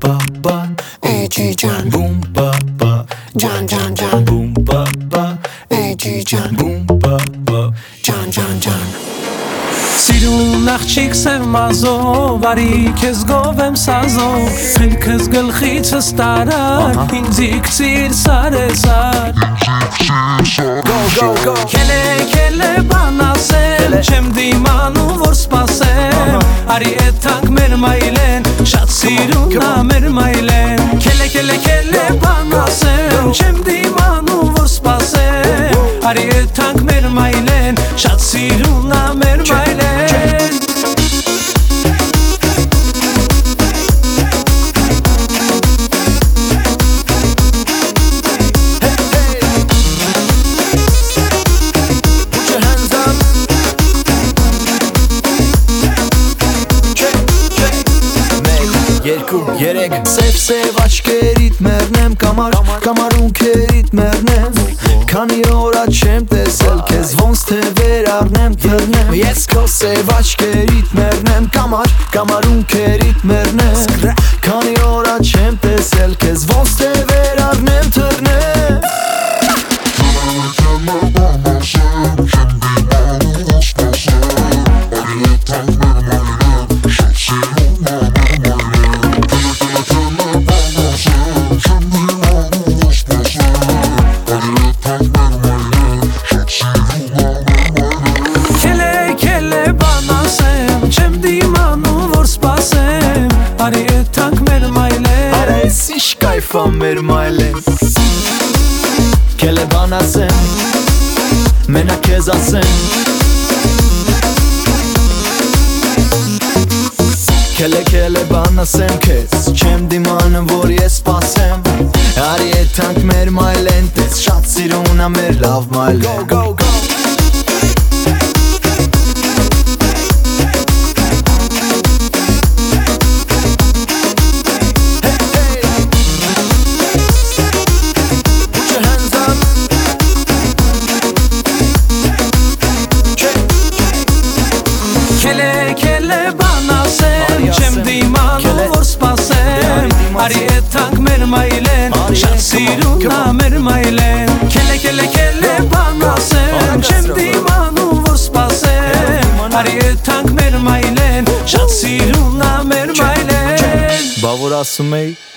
ba ba, ey Cican. Boom ba ba, can can can. Boom ba ba, ey Cican. Boom ba ba, can can can. Սիրուն աղջիկ սև մազով, արի քեզ գովեմ սազով, խելքս գլխիցս տարար, ինձ իքցիր սարեսար. Քելե բան ասեմ, չեմ դիմանում որ սպասեմ, արի էթանք մեր մայլեն, շատ սիրուն ա մեր մայլեն. Քելե բան ասեմ, չեմ դիմանում որ սպասեմ, արի էթանք մեր մայլեն, շատ սիրուն ա մեր մայլեն. Երեք Սև աչքերիդ մեռնեմ կամարունքերիդ մեռնեմ Քանի օրա չեմ տեսել քեզ ոնց թե վերառնեմ թռնեմ Ես քո սև աչքերիդ մեռնեմ կամարունքերիդ մեռնեմ Քանի օրա չեմ տեսել քեզ ոնց թե վերառնեմ թռնեմ Արի էթանք մեր մայլեն Արա ես ինչ կայֆ ա մեր մայլեն Քելե բան ասեմ Մենակ քեզ ասեմ Քելե բան ասեմ քեզ Չեմ դիմանում որ ես սպասեմ Արի էթանք մեր մայլեն Տես շատ սիրուն ա մեր լավ մայլեն Go Քելե բան ասեմ, չեմ դիմանում որ սպասեմ Արի էթանք մեր մայլեն, շատ սիրուն ա մեր մայլեն Քելե բան ասեմ, չեմ դիմանում որ սպասեմ Արի էթանք մեր մայլեն, շատ սիրուն ա մեր մայլեն Բա որ ասում էի